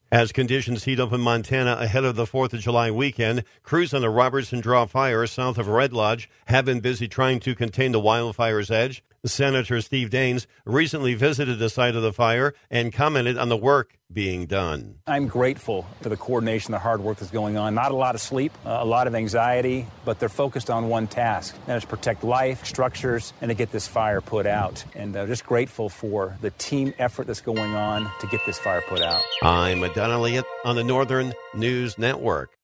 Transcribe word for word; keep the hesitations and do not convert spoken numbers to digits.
As conditions heat up in Montana ahead of the fourth of July weekend, crews on the Robertson Draw Fire south of Red Lodge have been busy trying to contain the wildfire's edge. Senator Steve Daines recently visited the site of the fire and commented on the work being done. I'm grateful for the coordination, the hard work that's going on. Not a lot of sleep, uh, a lot of anxiety, but they're focused on one task, and that is to protect life, structures, and to get this fire put out. And uh, just grateful for the team effort that's going on to get this fire put out. I'm Don Elliott on the Northern News Network.